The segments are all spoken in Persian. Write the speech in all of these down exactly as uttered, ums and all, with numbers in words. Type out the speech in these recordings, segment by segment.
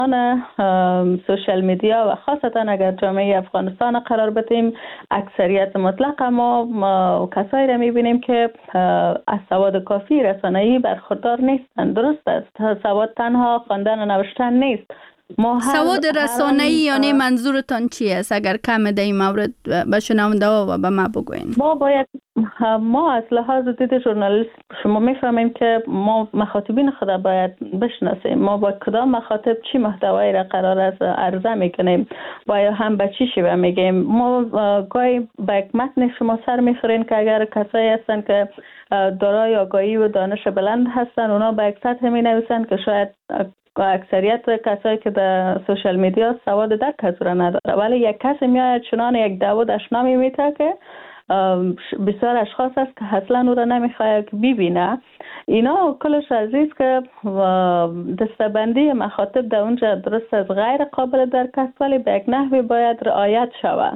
سوشال میدیا و خاصتا اگر جامعه افغانستان قرار بدیم، اکثریت مطلق ما کسایی را میبینیم که از سواد کافی رسانه‌ای برخوردار نیستند. درست است، سواد تنها خواندن و نوشتن نیست. سواد رسانه‌ای یعنی منظورتان چی است؟ اگر کم در این مورد به شنونده و به ما بگوین. ما باید ما از لحاظ دید ژورنالیست شما میفهمیم که ما مخاطبین خود باید بشناسیم. ما با کدام مخاطب چی محتوایی را قرار است عرضه میکنیم و یا هم به چی شیوه میگیم. ما گاهی با یک متن شما سر میخورین که اگر کسایی هستن که دارای آگاهی و دانش بلند هستن، اونا با یک سطح می نویسن که شاید اکثریت کسایی که در سوشال میدیا سواد درک از را نداره، ولی یک کسی میاد چنان یک داود اشنامی میته که بسیار اشخاص هست که اصلا او را نمیخواد که ببینه. اینا کلش عزیز که دستبندی مخاطب در اونجا درست از غیر قابل درک است، ولی به یک نحوی باید رعایت شود.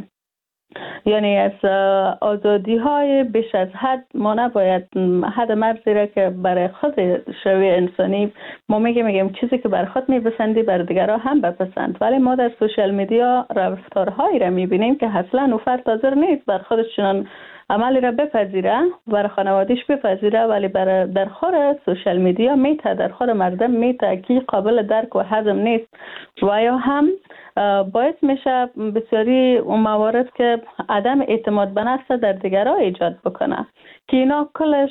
یعنی از آزادی های بیش از حد ما نباید حد مرزی را که برای خود شوی انسانی ما میگیم میگیم چیزی که بر خود میپسندی بر دیگرها هم بپسند، ولی ما در سوشال میدیا رفتارهایی را میبینیم که اصلا او فرد حاضر نیست بر خودش چنان عملی را بپذیره، برای خانوادیش بپذیره، ولی برای در خور سوشال میدیا میته، در خور مردم میته که قابل درک و هضم نیست و یا هم باعث میشه بسیاری اون موارد که عدم اعتماد به نفس در دیگرها ایجاد بکنه که اینا کلش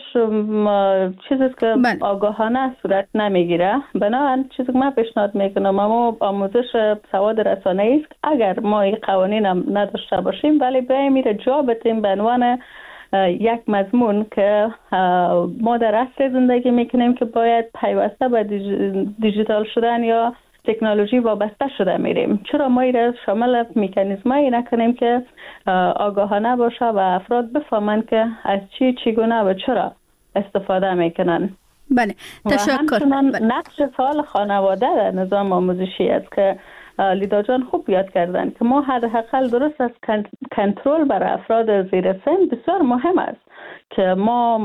چیزیست که بله. آگاهانه صورت نمیگیره. بنابراین چیزی که من پیشنهاد میکنم اما آموزش سواد رسانه‌ای است. اگر ما این قوانین هم نداشته باشیم ولی بیایم میره جا بتیم به عنوان یک مضمون که ما در عصر زندگی میکنیم که باید پیوسته به دیجیتال شدن یا تکنولوژی وابسته شده میریم. چرا ما این شامل مکانیزمایی نکنیم که آگاهانه باشه و افراد بفهمن که از چی چگونه و چرا استفاده میکنن. بله، تشکر. بله. نقش فعال خانواده در نظام آموزشی است که لیدا جان خوب یاد کردن که ما حداقل درست از کنترل بر افراد زیر سن بسیار مهم است که ما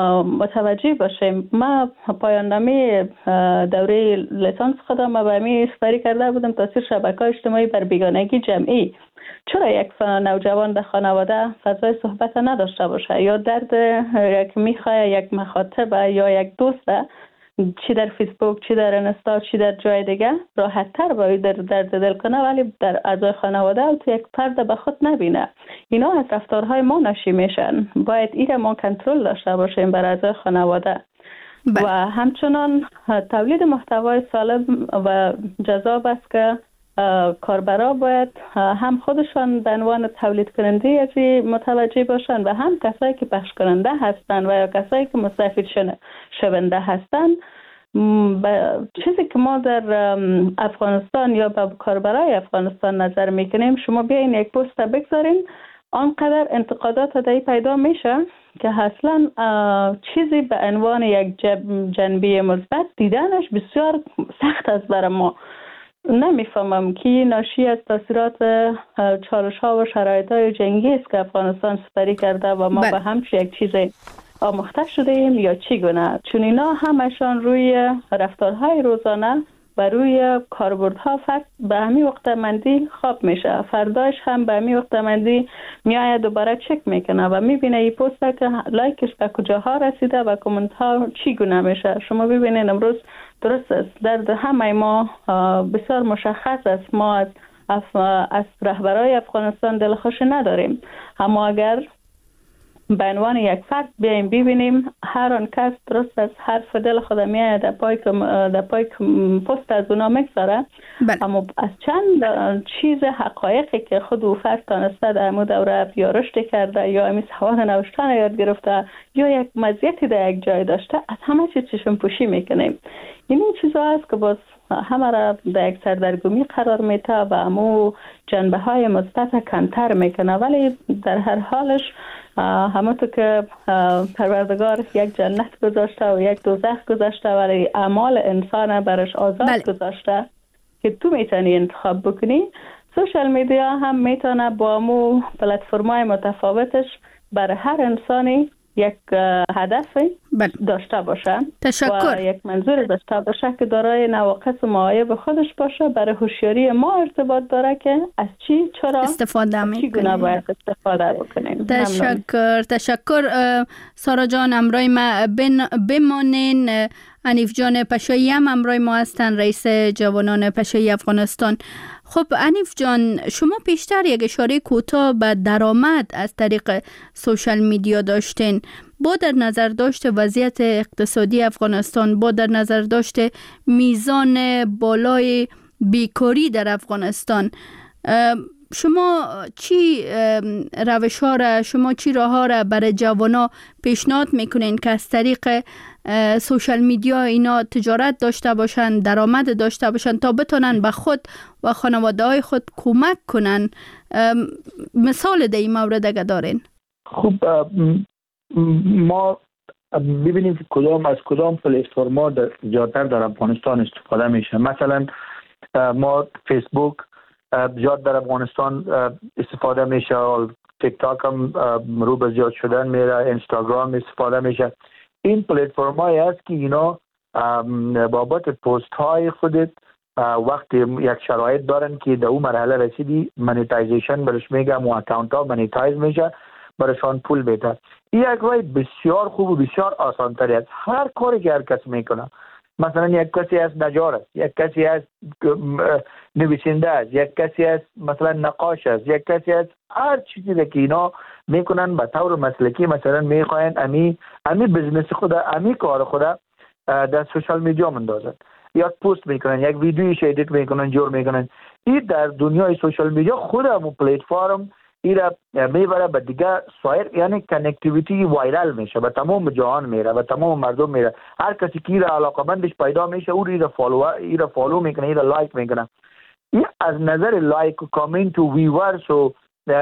متوجه باشیم. ما پایان نامه دوره لیسانس خودم به می سپری کرده بودم تاثیر شبکه‌های اجتماعی بر بیگانگی جمعی. چرا یک نوجوان در خانواده فضای صحبت نداشته باشه یا درد یک میخواه یک مخاطب یا یک دوست چی در فیسبوک، چی در اینستا، چی در جای دیگه راحت تر باید در درد دل کنه، ولی در اعضای خانواده و تو یک فرد به خود نبینه. اینا از رفتارهای ما ناشی میشن. باید ایره ما کنترل داشته باشیم بر اعضای خانواده. بله. و همچنان تولید محتوای سالم و جذاب است که کاربرا باید هم خودشان به عنوان تولید کننده ازی متوجه باشند و هم کسایی که پخش کننده هستند و یا کسایی که مستفید شونده هستند. چیزی که ما در افغانستان یا به کاربرای افغانستان نظر میکنیم، شما بیاین یک پست بگذارین، آنقدر انتقادات دایی پیدا میشه که اصلا چیزی به عنوان یک جنبه مثبت دیدنش بسیار سخت است برای ما. نمیفهمم که ناشی از تاثیرات چالش ها و شرایط های جنگی است که افغانستان سپری کرده و ما به همچه یک چیز آموخته شده ایم یا چی گونه، چون اینا همشان روی رفتارهای روزانه و روی کاربردها فقط به همین وقت مندی خواب میشه، فرداش هم به همین وقت مندی میایه دوباره چک میکنه و میبینه این پوسته که لایکش به کجاها رسیده و کامنت ها چی گونه میشه. شما ببینید امروز درست است درد همه ما بسیار مشخص است. ما از اف... از رهبرای افغانستان دلخوشی نداریم، اما اگر به عنوان یک فرد بیایم ببینیم هر آن کس درست از حرف دل خود میایه در پای در پای پست از اونا میگذاره، اما از چند چیز حقایقی که خود او فرد تانسته در امو دوره یا رشد کرده یا امی سواد نوشتن یاد گرفته یا یک مزیتی در یک جای داشته، از همه چیز چشم پوشی میکنیم. این این چیزا هست که باز همه را در یک سردرگمی قرار میده و امو جنبه های مثبت کمتر میکنه، ولی در هر حالش همونطور که پروردگار یک جنت گذاشته و یک دوزخ گذاشته ولی اعمال انسان برش آزاد بله. گذاشته که تو میتونی انتخاب بکنی. سوشال میدیا هم میتونه با مو پلتفرمای متفاوتش برای هر انسانی یک هدف بله. داشته باشه تشکر. و یک منظور داشته باشه که دارای نواقص و معایب خودش باشه. برای هوشیاری ما ارتباط داره که از چی چرا استفاده میکنیم، چی گونه باید استفاده بکنیم. تشکر. تشکر سارا جان، امرای ما بمانین. حنیف جان پشایی هم امرای ما هستن، رئیس جوانان پشایی افغانستان. خب حنیف جان، شما پیشتر یک اشاره کوتاه به درآمد از طریق سوشال میدیا داشتین. با در نظر داشته وضعیت اقتصادی افغانستان، با در نظر داشته میزان بالای بیکاری در افغانستان، شما چی روش ها را، شما چی راه ها را برای جوانا پیشنهاد میکنین که از طریق سوشال میدیا اینا تجارت داشته باشن، درآمد داشته باشن تا بتونن به خود و خانواده های خود کمک کنن؟ مثال در این مورد اگه دارین؟ خب ما ببینیم که کدام از کدام پلتفرما زیادتر در افغانستان استفاده میشه. مثلا ما فیسبوک زیاد در افغانستان استفاده میشه، تیک تاک هم رو به زیاد شدن میره، اینستاگرام استفاده میشه. این پلتفرم هایی است که اینا بابت پست های خودت وقتی یک شرایط دارن که در اون مرحله رسیدی منیتایزیشن برش میگم و اکاونت ها منیتایز میشه، برشان پول بیده. این یک راه بسیار خوب و بسیار آسان تری است. هر کاری که هر کس میکنه، مثلا یک کسی از نجار است، یک کسی از نویسنده است، یک کسی از مثلا نقاش است، یک کسی از هر چیزی که اینا میکنن به طور مسلکی، مثلا میخواین امی امی بزنس خود، امی کار خود در سوشال میدیا مندازن، یا پست میکنن، یک ویدیویش ادیت میکنن، جور میکنن. این در دنیای سوشال میدیا خود هم پلتفرم ایرا میبره به دیگه سایر، یعنی کنکتیویتی وایرال میشه، به تمام جهان میره، به تمام مردم میره. هر کسی که ایرا علاقمندش پیدا میشه او ایرا فالو ایرا فالو میکنه، ایرا لایک میکنه. این از نظر لایک و کامنت و ویورز و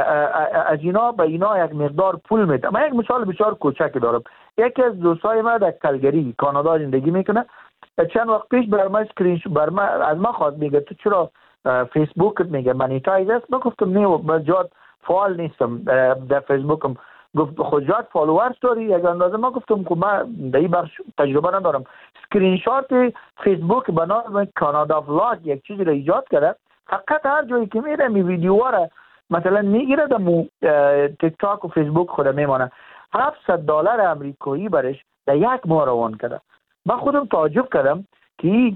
از اینا به اینا یک مقدار پول میده. من یک مثال بسیار کوچکی دارم. یکی از دوستای ما در کلگری کانادا زندگی میکنه. چند وقت پیش بر ما اسکرین بر ما از ما خواست، میگه تو چرا فیسبوکت میگه مانیتایز است؟ من گفتم نه، من جات فعال نیستم در فیسبوکم. گفت خود جات فالوورز داری یک اندازه؟ ما گفتم که من در این بخش تجربه ندارم. اسکرین شات فیسبوک به نام کانادا ولاگ یک چیزی را ایجاد کرده، فقط هر جایی که میره می ویدیوها را مثلا میگیره در تیک تاک و فیسبوک خود میمانه. هفتصد دلار امریکایی برش در یک ماه روان کرده. من خودم تعجب کردم که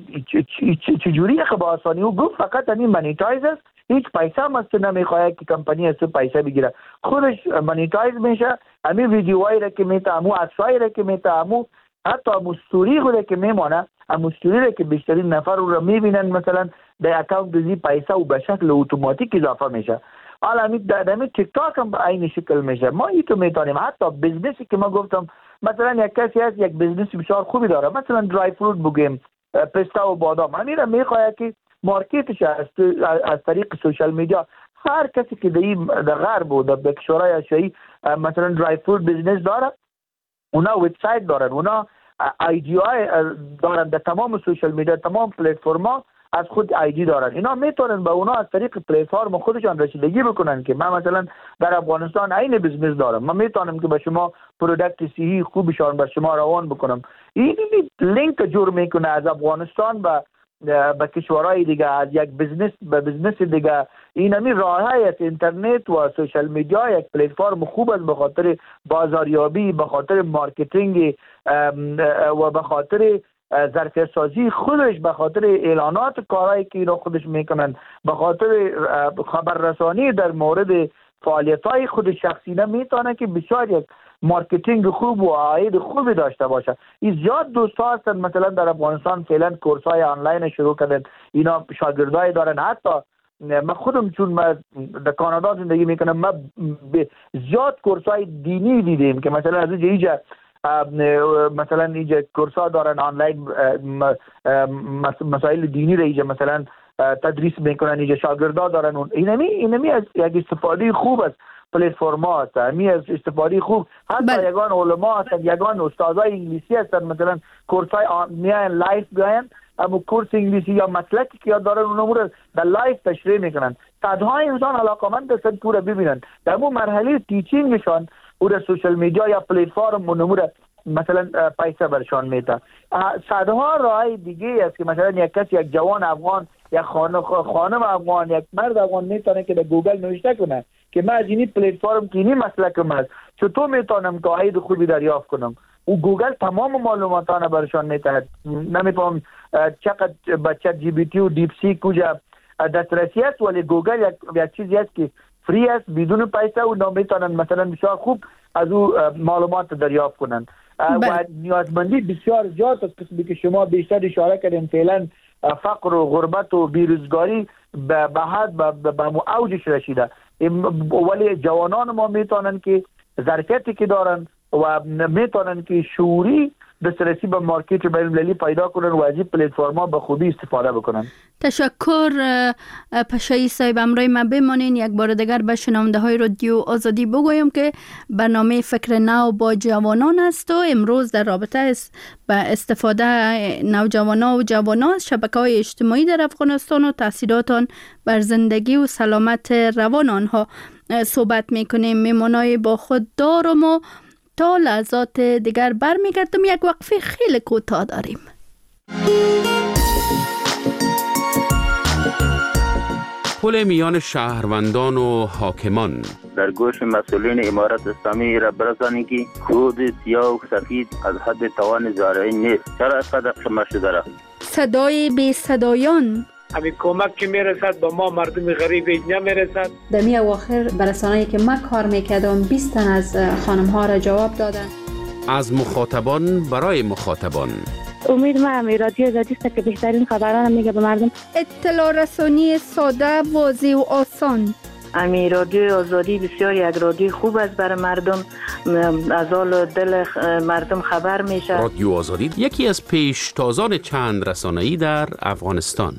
چجوری که با آسانی او گفت فقط همین مانیتایز است، هیچ پیسه هم است نمیخواد که کمپانی از تو پیسه بگیره، خودش مانیتایز میشه. همین ویدیوهایی را که میته، همون عکسایی را که میته، همون حتی همون استوری خود که میمانه، همون استوری را که بیشترین نفر رو را میبینن مثلا در اکاونت دیزی پیسه و به شکل اتوماتیک اضافه میشه. حالا همین در همین تیک تاک هم به این شکل میشه. ما این تو میتونیم حتی بزنسی که ما گفتم، مثلا یک کسی از یک بزنس بسیار خوبی داره، مثلا درای فروت بگیم، پستا و بادام، همین را میخواد که مارکتش از از طریق سوشال میدیا. هر کسی که در غرب و در کشورهای آسیایی مثلا درای فروت بزنس داره، اونا وبسایت دارن، اونا آیدی های دارن در تمام سوشال میدیا، تمام پلتفرما از خود آیدی دارن. اینا میتونن به اونا از طریق پلتفرم خودشان رسیدگی بکنن که من مثلا در افغانستان این بزنس دارم، من میتونم که به شما پروداکت صحی خوبشان به شما روان بکنم. این لینک جور میکنه از افغانستان به به کشورهای دیگه، از یک بزنس به بزنس دیگه. این همین راههای از اینترنت و سوشال میدیا یک پلتفرم خوب است به خاطر بازاریابی، به خاطر مارکتینگ و به خاطر ظرفیت سازی خودش، به خاطر اعلانات کارهایی که اینا خودش میکنن، به خاطر خبررسانی در مورد فعالیت‌های خود شخصی نمیتونه که بسیار یک مارکتینگ خوب و عاید خوبی داشته باشه. این زیاد دوستا هستن مثلا در افغانستان فعلا کورس‌های آنلاین شروع کردن، اینا شاگردای دارن. حتی من خودم چون من در کانادا زندگی میکنم، من زیاد کورس‌های دینی دیدیم که مثلا از اینجا مثلا اینجا کورس‌ها دارن آنلاین، مسائل دینی را اینجا مثلا تدریس میکنن، اینجا شاگردا دارن. اینمی اینمی از یک استفاده خوب است پلتفرما هست، همی از استفاده خوب. حتی بل. یگان علما هستن، یگان استادای انگلیسی هستن، مثلا کورسای میان لایف بیان، اما کورس انگلیسی یا مسلکی که یاد دارن اونم رو در لایف تشریح میکنن. صدها انسان علاقمند هستن پورا ببینن. در اون مرحله تیچینگشان او را سوشال میدیا یا پلیتفرم منمور مثلا پیسه برشان میده. صدها راه دیگه است که مثلا یک کس یک جوان افغان یک خانم خانم افغان یک مرد افغان میتونه که در گوگل نوشته کنه که من از این پلیتفرم که این مسلکم است چطور میتونم که عاید خوبی دریافت کنم. او گوگل تمام معلوماتانه برشان میده. نمیفهم چقدر با چت جی پی تی و دیپ سی کجا دسترسی است، ولی گوگل یک, یک چیزی است که فری است بدون پیسه و نمیتونن مثلا بسیار خوب از او معلومات دریافت کنند. و نیازمندی بسیار زیاد است که شما بیشتر اشاره کردین فعلا فقر و غربت و بیروزگاری به حد به اوجش رسیده، ولی جوانان ما میتونن که ظرفیتی که دارن و میتونن که شعوری دسترسی به مارکت بین المللی پیدا کنن و از این پلتفرم‌ها به خوبی استفاده بکنن. تشکر پشایی صاحب. امروز ما بمانین یک بار دیگر به شنونده های رادیو آزادی بگویم که برنامه فکر نو با جوانان است و امروز در رابطه با استفاده نوجوانان و جوانان از شبکه‌های اجتماعی در افغانستان و تاثیرات آن بر زندگی و سلامت روان آنها صحبت میکنیم. میمونای با خود دارم و تا لحظات دیگر برمیگردم. یک وقفه خیلی کوتاه داریم. پل میان شهروندان و حاکمان. در گوش مسئولین امارت اسلامی را برسانید که کود سیاه و سفید از حد توان زارعین نیست. چرا اینقدر شما شده را؟ صدای بی صدایان. همین کمک که میرسد به ما مردم غریب نمیرسد. در می اواخر برسانه‌ای که ما کار میکردم بیست تن از خانم ها را جواب دادن. از مخاطبان برای مخاطبان. امید ما همی رادیو آزادی است که بهترین خبران میگه به مردم. اطلاع رسانی ساده، واضح و آسان. امی رادیو آزادی بسیار یک رادیو خوب است برای مردم، از حال دل مردم خبر میشه. رادیو آزادی یکی از پیشتازان چند رسانه‌ای در افغانستان.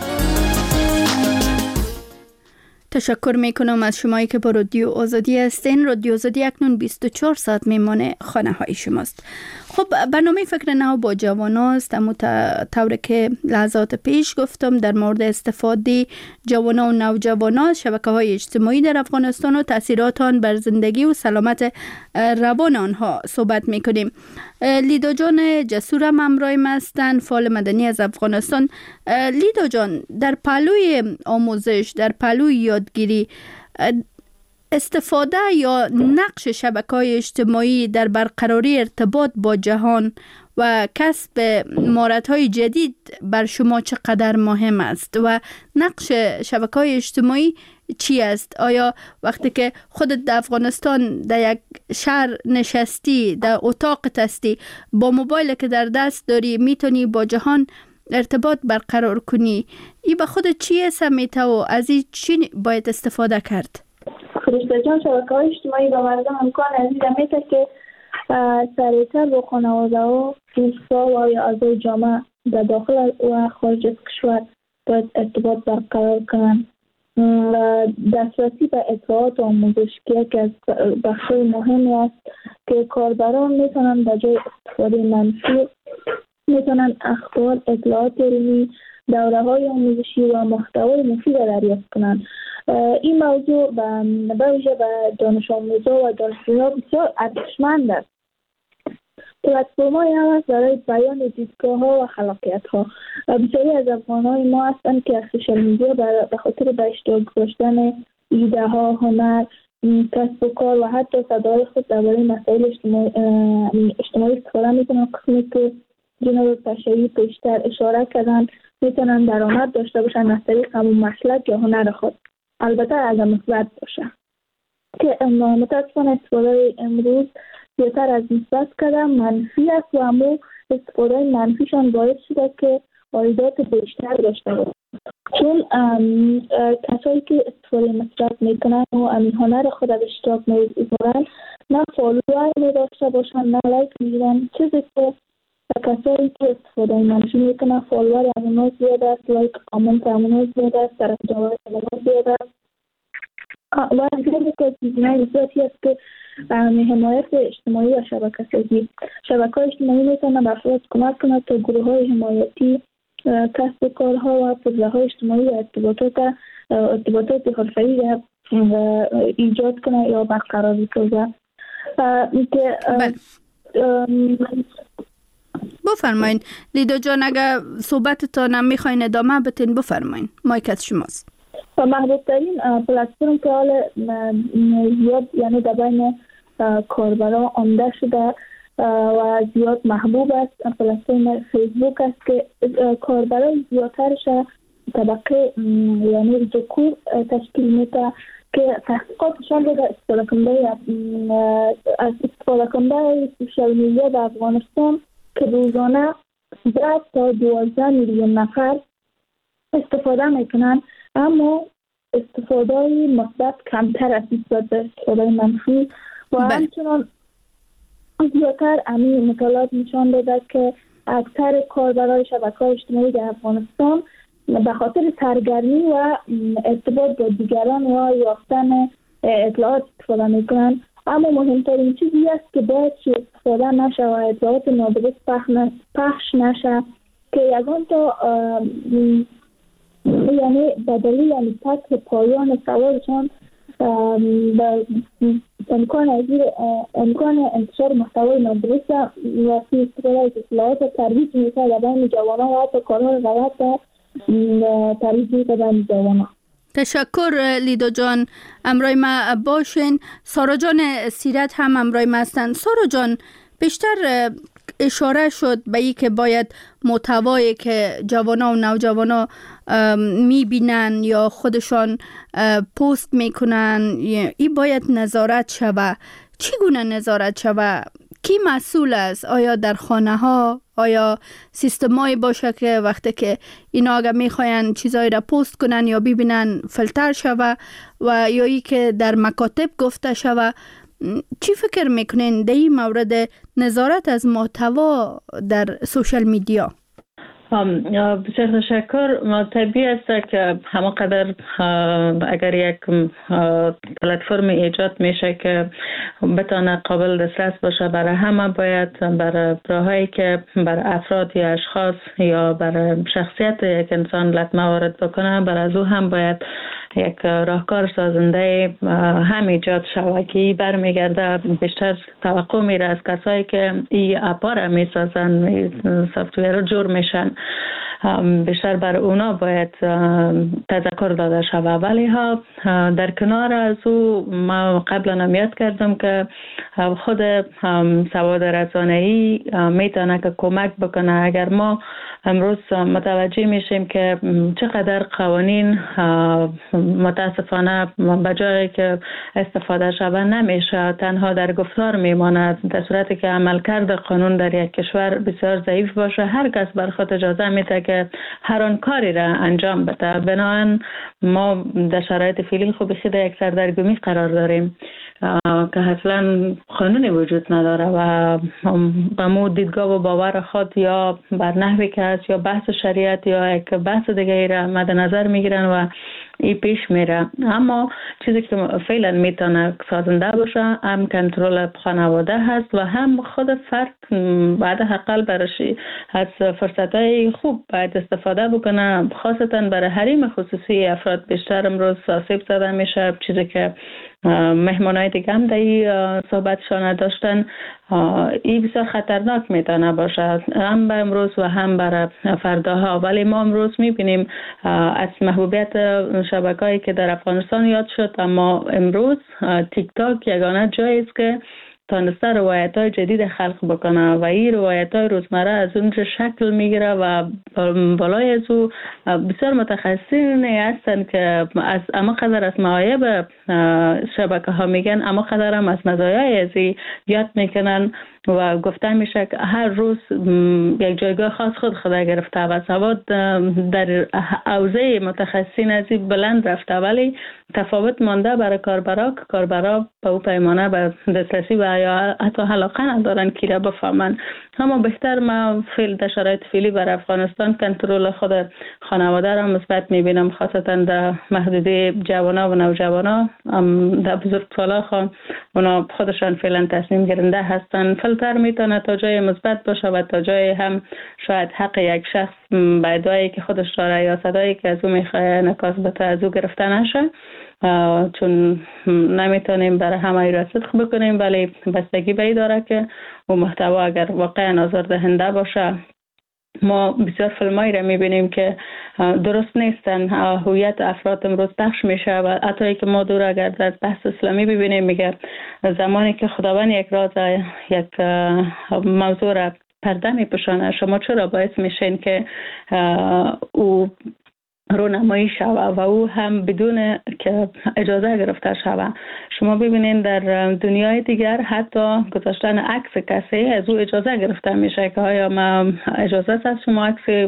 تشکر میکنم از شمایی که با رادیو آزادی هستین. رادیو آزادی اکنون بیست و چهار ساعت میمانه خانه های شماست. خب برنامه فکر نو با جوانان است. اما طوری که لحظات پیش گفتم در مورد استفاده جوانان و نوجوانان شبکه های اجتماعی در افغانستان و تاثیرات آن بر زندگی و سلامت روان آنها صحبت میکنیم. لیدا جان جسور هم همراه ما هستند، فعال مدنی از افغانستان. لیدا جان، در پهلوی آموزش، در پهلوی یادگیری، استفاده یا نقش شبکه‌های اجتماعی در برقراری ارتباط با جهان و کسب مهارت‌های جدید بر شما چقدر مهم است و نقش شبکه‌های اجتماعی چی است؟ آیا وقتی که خودت در افغانستان در یک شهر نشستی، در اتاق هستی، با موبایل که در دست داری میتونی با جهان ارتباط برقرار کنی، این به خودت چی سمیته و از این چی باید استفاده کرد؟ فرشته جان، شبکه‌های اجتماعی به مردم امکان عزیز میده که سریعتر با خانواده و دوستا و اعضای جامعه در داخل و خارج از کشور باید ارتباط برقرار کنند. دسترسی به اطلاعات آموزشی که از بخش‌های مهمی است که کاربران میتونن به جای استفاده منفی میتونن اخبار، اطلاعات علمی، دوره‌های آموزشی و محتوای مفید دریافت کنند. این موضوع به ویژه به دانش آموزا و دانشجویان بسیار ارزشمند است. پلتفرم‌های هم است برای بیان دیدگاه‌ها و خلاقیت‌ها. بسیاری از افغان‌های ما هستند که از سوشال میدیا به خاطر به اشتراک گذاشتن ایده‌ها، هنر، کسب و کار و حتی صدای خود درباره مسائل اجتماعی اجتماعی استفاده می‌کنند. قسمی که جناب پشایی پیشتر اشاره کردن میتونن درآمد داشته باشن از طریق همون مسلک یا هنر خود، البته اگر مثبت باشه. که متاسفانه استفاده امروز زیادتر از مثبت کردن منفی است و همون استفاده منفیشان باعث شده که واردات بیشتر داشته باشن، چون کسایی که استفاده مثبت میکنن و همین هنر خود از اشتراک میذارن نه فالوور میداشته باشن نه لایک میگیرن، چیزی که کسایی که استفاده منفی میکنن فالوور همونا زیاد است، لایک کامنت همونا زیاد است، طرف جواب همونا زیاد است و همچنین که چیزهای بسیاری است که حمایت اجتماعی و شبکه سازی. شبکه اجتماعی میتونه به افراد کمک کنند تا گروه های حمایتی، کسب کارها و پروژه های اجتماعی و ارتباطات ارتباطات حرفه‌ای ایجاد کنه یا برقرار بسازه. که بفرمایین لیدا جان، اگر صحبتتان هم میخواین ادامه بتین بفرمایین، مایک از شماست. و محبوب ترین پلتفرم که حال زیاد یعنی در بین کاربران عمده شده و زیاد محبوب است پلتفرم فیسبوک است که کاربران زیادترش طبقه یعنی ذکور تشکیل میده که تحقیقاتشان در استفاده کننده از استفاده کننده سوشال میدیا در افغانستان که روزانه ده تا دوازده میلیون نفر استفاده میکنن، اما استفاده مثبت کمتر از نسبت به استفاده منفی و همچنان زیادتر همین مطالعات نشان داده که اکثر کاربران شبکه‌های اجتماعی در افغانستان به خاطر سرگرمی و ارتباط با دیگران و یافتن اطلاعات استفاده میکنن، اما مهمترین چیزی است که باید استفاده نشه و اطلاعات نادرست پخش نشه که یگان تا یعنی بدلی یعنی پس پایان سوالشان امکان ازیر امکان انتشار محتوای نادرست و استفاده از اطلاعات ترویج میشه در بین جوانان و حتی کارهای غلط ترویج میشه در بین جوانان. تشکر لیدا جان، امرای ما باشین. سارا جان سیرت هم امرای ما هستن. سارا جان، بیشتر اشاره شد به ای که باید محتوایی که جوانا و نوجوانا میبینن یا خودشان پست میکنن این باید نظارت شود. چگونه نظارت شود؟ کی مسئول است؟ آیا در خانه ها آیا سیستمایی باشه که وقتی که اینا اگر میخواین چیزایی را پست کنن یا ببینن فیلتر شود و یا ای که در مکاتب گفته شود؟ چی فکر میکنین در این مورد نظارت از محتوا در سوشال میدیا؟ بسیار تشکر. طبیعی است که همه قدر اگر یک پلتفرم ایجاد میشه که بتانه قابل دسترس باشه برای همه، باید برای راهایی که برای افراد یا اشخاص یا برای شخصیت یک انسان لطمه وارد بکنه، برای از او هم باید یک راهکار سازنده هم ایجاد شود که برمیگرده بیشتر توقع میره از کسایی که این اپا را میسازن، سافتویر رو جور میشن، بیشتر بر اونا باید تذکر داده شود. ولی ها در کنار از او ما قبلا هم یاد کردم که خود سواد رسانه‌ای میتونه که کمک بکنه. اگر ما امروز متوجه میشیم که چقدر قوانین متاسفانه بجای که استفاده شود نمیشه، تنها در گفتار میماند، در صورتی که عملکرد قانون در یک کشور بسیار ضعیف باشه، هر کس بر خود اجازه میده که هر آن کاری را انجام بده. بنابراین ما در شرایط فعلی خوب خود یک سردرگمی قرار داریم که اصلا قانونی وجود نداره و با مو دیدگاه و باور خود یا بر نحوی که هست یا بحث شریعت یا یک بحث دیگه را مد نظر میگیرن و ای پیش میره. اما چیزی که فعلا میتونه سازنده باشه هم کنترل خانواده هست و هم خود فرد بعد حقل برشی از فرصتهای خوب باید استفاده بکنه، خاصتا برای حریم خصوصی افراد بیشتر امروز آسیب زده میشه. چیزی که مهمانای دیگه هم در این صحبتشان داشتن، این بسیار خطرناک میتونه باشه هم به امروز و هم برای فرداها. ولی ما امروز میبینیم از محبوبیت شبکه‌ای که در افغانستان یاد شد، اما امروز تیک تاک یگانه جایی است که تانسته روایت های جدید خلق بکنه و این روایت های روزمره از اونجا شکل میگیره و بالای از او بسیار متخصصین هستن که از اما قدر از معایب شبکه ها میگن، اما قدر هم از مزایای ازی یاد میکنن و گفته میشه که هر روز یک جایگاه خاص خود خدا گرفته و سواد در حوزه متخصصین ازی بلند رفته، ولی تفاوت مانده برای کاربرا که کاربرا به او پیمانه به دسترسی و یا حتی علاقه ندارن که را بفهمن. اما بهتر ما فعل در شرایط فعلی بر افغانستان کنترل خود خانواده را مثبت میبینم، خاصتا در محدوده جوانا و نوجوانا. در بزرگسالا خان اونا خودشان فعلا تصمیم گیرنده هستن. فیلتر میتونه تا جای مثبت باشه و تا جای هم شاید حق یک شخص به ادعایی که خودش داره یا صدایی که از او میخواه نکاس بته از او گرفته نشه، چون نمیتونیم برای همه را صدق بکنیم، ولی بستگی به این داره که او محتوا اگر واقعا آزاردهنده باشه. ما بسیار فیلمایی را میبینیم که درست نیستن، هویت افراد امروز پخش میشه و حتی که ما دور اگر در بحث اسلامی ببینیم میگه زمانی که خداوند یک راز یک موضوع را پرده میپوشانه، شما چرا باعث میشین که او رونمایی شوه و او هم بدون که اجازه گرفته شوه؟ شما ببینید در دنیای دیگر حتی گذاشتن عکس کسی از او اجازه گرفته میشه که آیا ما اجازه است از شما عکس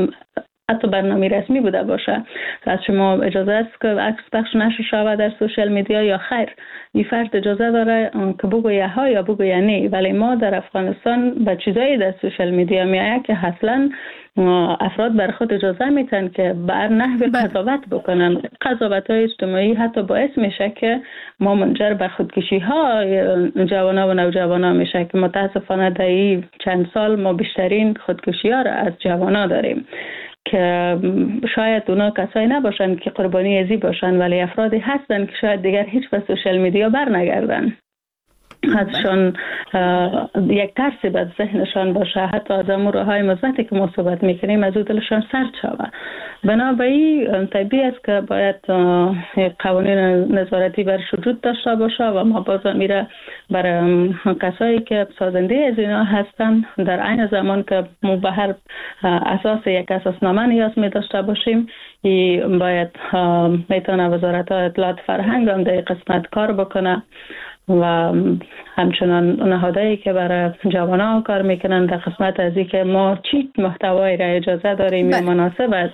حتی برنامه رسمی بوده باشه از شما اجازه است که عکس پخش نشه شوه در سوشل میدیا یا خیر؟ این فرد اجازه داره که بگویه ها یا بگویه نه. ولی ما در افغانستان به چیزایی در سوشل میدیا میایه که اصلا افراد بر خود اجازه میتن که بر نحو قضاوت بکنن. قضاوت های اجتماعی حتی باعث میشه که ما منجر به خودکشی ها جوانا و نوجوانا میشه که متاسفانه در این چند سال ما بیشترین خودکشی ها را از جوانا داریم که شاید اونا کسایی نباشن که قربانی ازی باشن، ولی افرادی هستن که شاید دیگر هیچ به سوشل میدیا بر نگردن. ازشان یک ترسی به ذهنشان باشه، حتی از امور های مثبتی که ما صحبت میکنیم از او دلشان سرد شود. بنابراین طبیعی است که باید قوانین نظارتی برش وجود داشته باشه و ما باز میره برای کسایی که سازنده از اینا هستن در عین زمان که ما به هر اساس یک اساسنامه نیاز می داشته باشیم، این باید میتونه وزارت اطلاعات فرهنگ هم در قسمت کار بکنه و همچنان نهادهایی که برای جوانان کار میکنن در قسمت از این که ما چی محتوایی را اجازه داریم یا مناسب است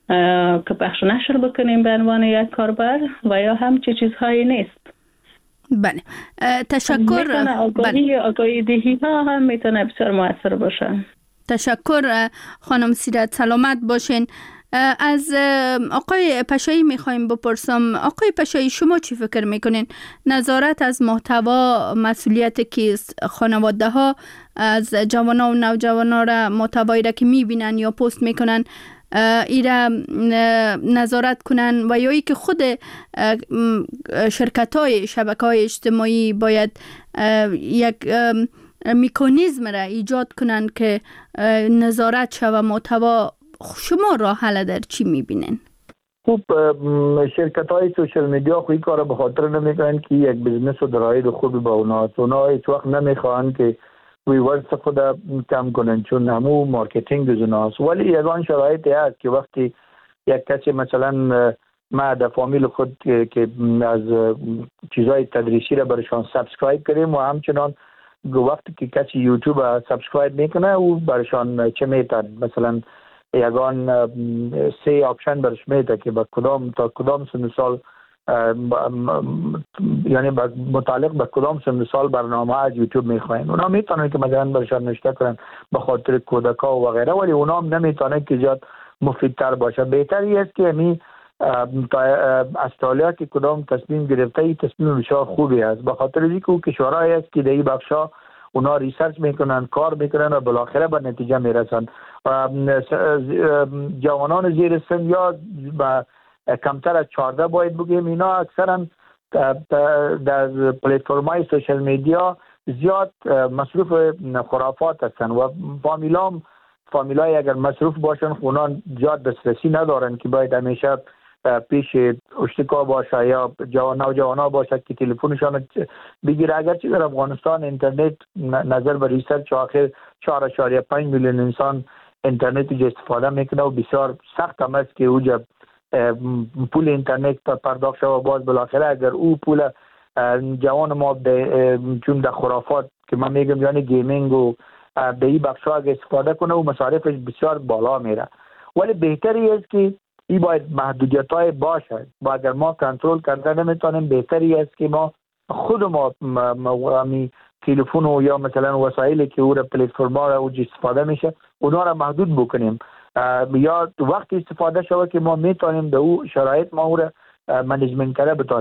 که پخش نشر بکنیم به عنوان یک کاربر و یا هم چی چیزهایی نیست. بله، تشکر. آگاهی آگاهی دهی ها هم میتونه بسیار مؤثر باشه. تشکر خانم سیرت، سلامت باشین. از آقای پشایی میخوایم بپرسم، آقای پشایی شما چی فکر میکنین؟ نظارت از محتوا مسئولیت کیست؟ خانواده ها از جوانا و نوجوانا را محتوایی را که میبینن یا پست میکنن ایره نظارت کنن و یا ای که خود شرکت های شبکه های اجتماعی باید یک مکانیزم را ایجاد کنن که نظارت شود محتوا؟ شما راه حل در چی میبینین؟ خب شرکت های سوشل میدیا خوی کار به خاطر نمیکنن که یک بزنس و درآمد خوبی با اونا، اونا هیچ وقت نمیخوان که ویورد خود کم کنن چون همو مارکتینگ از اوناست. ولی یگان شرایطی هست که وقتی یک کسی مثلا ما در فامیل خود که از چیزهای تدریسی را برشان سابسکرایب کنیم و همچنان وقتی که کسی یوتیوب سابسکرایب میکنه او برشان چه میتن، مثلا یگان سه آپشن برش میده که با کدام تا کدام سن سال یعنی متعلق به کدام سن سال برنامه از یوتیوب میخواین. اونا میتونن که مثلا برشان نشته کنن به خاطر کودکا و غیره، ولی اونا هم نمیتونن که زیاد مفیدتر باشه. بهتری است که می استرالیا که کدام تصمیم گرفته ای تصمیم بسیار خوبی است، به خاطر اینکه او کشورهایی است که در این بخشا اونا ریسرچ میکنن، کار میکنن و بالاخره به نتیجه میرسن. جوانان زیر سن یا کمتر از چهارده باید بگیم اینا اکثرا در پلتفرم‌های سوشل میدیا زیاد مصروف خرافات هستن و فامیلام فامیلای اگر مصروف باشن اونا زیاد دسترسی ندارن که باید همیشه پیش اشتکا باشه یا جوان نوجوانا باشه که تلفنشان بگیره. اگرچه در افغانستان اینترنت نظر به ریسرچ آخر چهار اشاریه پنج میلیون انسان اینترنت استفاده میکنه و بسیار سخت هم است که اوجا پول اینترنت پرداخت شود. باز بالاخره اگر او پول جوان ما چون در خرافات که من میگم یعنی گیمینگ و به این بخشا اگر استفاده کنه و مصارفش بسیار بالا میره. ولی بهتری است که این باید محدودیت های باشه و اگر ما کنترل کرده نمیتونیم بهتری است که ما خود ما همی تلفن و یا مثلا وسایلی که او را پلتفرم ها را اوج استفاده میشه اونا را محدود بکنیم یا وقتی استفاده شود که ما میتونیم در او شرایط ما او را منیجمنت کرده بتانیم.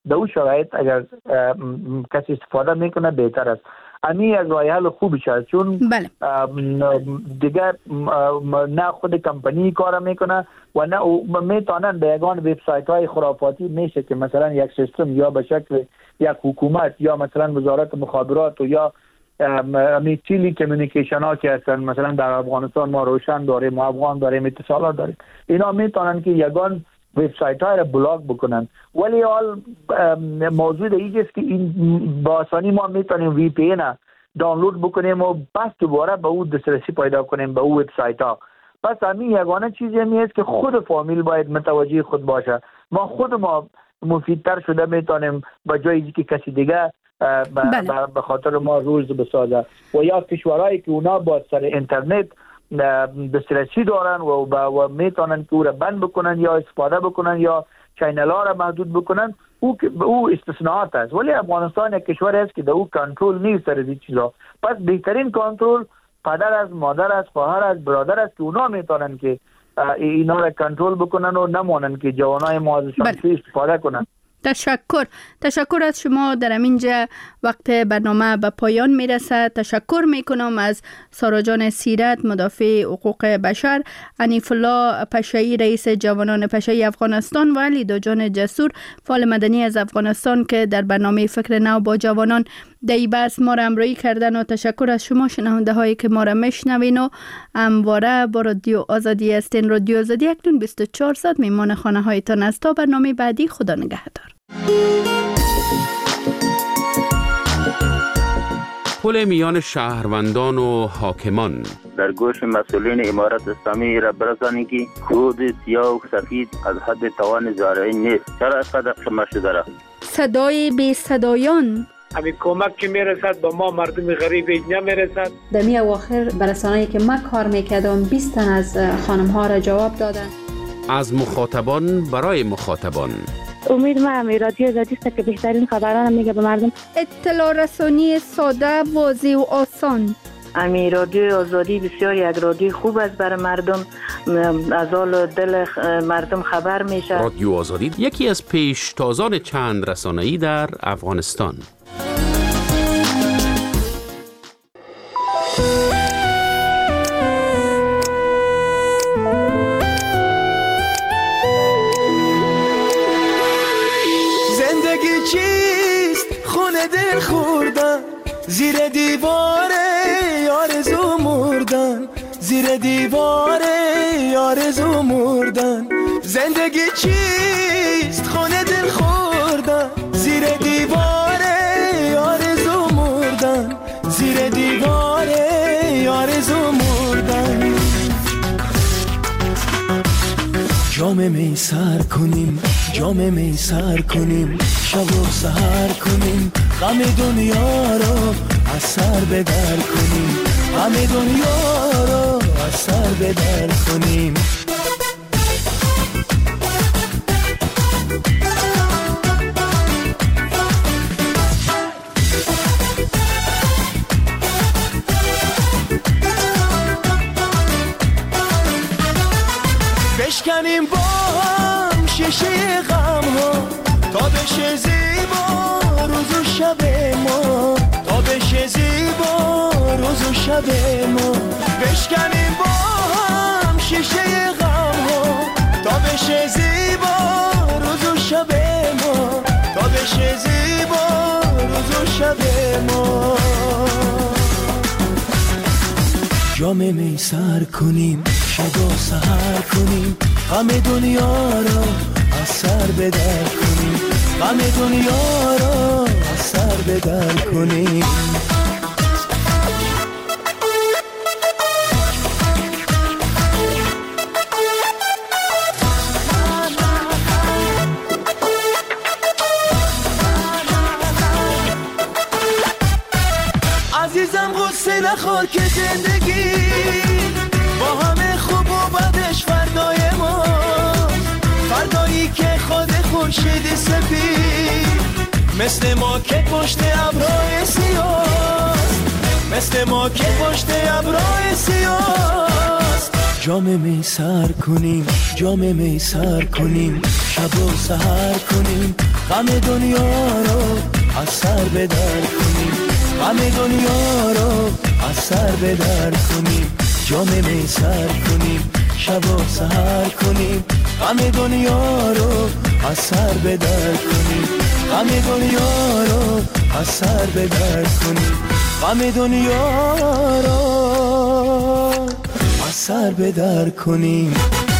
در اون شرایط اگر کسی استفاده میکنه بهتر است. امی از راه حل خوبی شد، چون بله. دیگر نه خود کمپانی کار میکنه و نه میتونن به یگان وبسایت های خرافاتی میشه که مثلا یک سیستم یا به شکل یک حکومت یا مثلا وزارت مخابرات و یا امی تیلی کمیونیکیشن ها که هستن، مثلا در افغانستان ما روشن داریم، ما افغان داریم، اتصالات داریم، اینا میتونن که یگان وبسایت های را بلاک بکنن. ولی حال موضوع دیگه است که این با آسانی ما میتونیم وی پی این دانلود بکنیم و بس دوباره به اون دسترسی پیدا کنیم به اون وبسایت ها. پس همین یگانه چیزی همی است که خود فامیل باید متوجه خود باشه. ما خود ما مفیدتر شده میتونیم به جایی که کسی دیگه بله. به خاطر ما روز بسازه. و یا کشورهایی که اونا با سر اینترنت دسترسی دارن و, و میتونن که او را بند بکنن یا استفاده بکنن یا چینل ها را محدود بکنن، او او استثناءات است. ولی افغانستان یک کشور است که در او کنترل نیست سر این چیزا. پس بهترین کنترل پدر از مادر از خواهر از برادر است که اونا میتونن که اینا را کنترل بکنن و نمونن که جوانای ما ازشان استفاده کنن. تشکر تشکر از شما. در اینجا وقت برنامه به پایان میرسه. تشکر میکنم از سارا جان سیرت، مدافع حقوق بشر، حنیف الله پشایی، رئیس جوانان پشایی افغانستان و لیدا جان جسور، فعال مدنی از افغانستان که در برنامه فکر نو با جوانان دی بس ما را همراهی کردن. و تشکر از شما شنونده هایی که ما را میشنوین و همواره با رادیو آزادی هستین. رادیو آزادی اکنون بیست و چهار ساعت میمان خانه هایتان است. تا برنامه بعدی، خدا نگهدار. پل میان شهروندان و حاکمان در گوش مسئولین امارت اسلامی را برسانید که خود سیاه و سفید از حد توان زارعی نیست. چرا اینقدر قمه شده را؟ صدای بی صدایان، همین کمک که میرسد با ما مردم غریب نمیرسد. در می اواخر برسانه‌ای که من کار میکردم بیست تن از خانم ها را جواب دادن. از مخاطبان برای مخاطبان. امید ما هم رادیو آزادی است که بهترین خبران میگه به مردم. اطلاع رسانی ساده، واضح و آسان. امی رادیو آزادی بسیار یک رادیو خوب است برای مردم، از حال دل مردم خبر میشه. رادیو آزادی یکی از پیشتازان چند رسانه‌ای در افغانستان. دل خوردن زیر دیوار آرزو مردن، زیر دیوار آرزو مردن. زندگی چیست خونه دل خوردن زیر دیوار آرزو مردن، زیر دیوار آرزو مردن. جام می سر کنیم، جام می سر کنیم، شب و سحر کنیم، غم دنیا رو از سر به در کنیم، غم دنیا رو از سر به در کنیم. بشکنیم با هم شیشه غم ها تا بشه زیبا روز و شب ما، تا بشه زیبا روز و شب ما. بشکنیم با هم شیشه غم ها تا بشه زیبا روز و شب ما، تا بشه زیبا روز و شب ما. جام می سر کنیم، شب و سحر کنیم، غم دنیا رو از سر به در کنیم، غم دنیا رو از سر به در کنیم. عزیزم غصه نخور که زندگی با همه خوب و بدش فردای ما، فردایی که خود خورشید سفید مثل ما که پشت ابرهای سیاست، مثل ما که پشت ابرهای سیاست. جام می سر کنیم، جام می سر کنیم، شب و سحر کنیم، غم دنیا رو از سر به در کنیم، غم دنیا رو از سر به در کنیم، جام می سر کنیم، شب و سحر کنیم، غم دنیا رو از سر به در کنیم، غم دنیا رو از سر به در کنیم، غم دنیا رو از سر به در کنیم.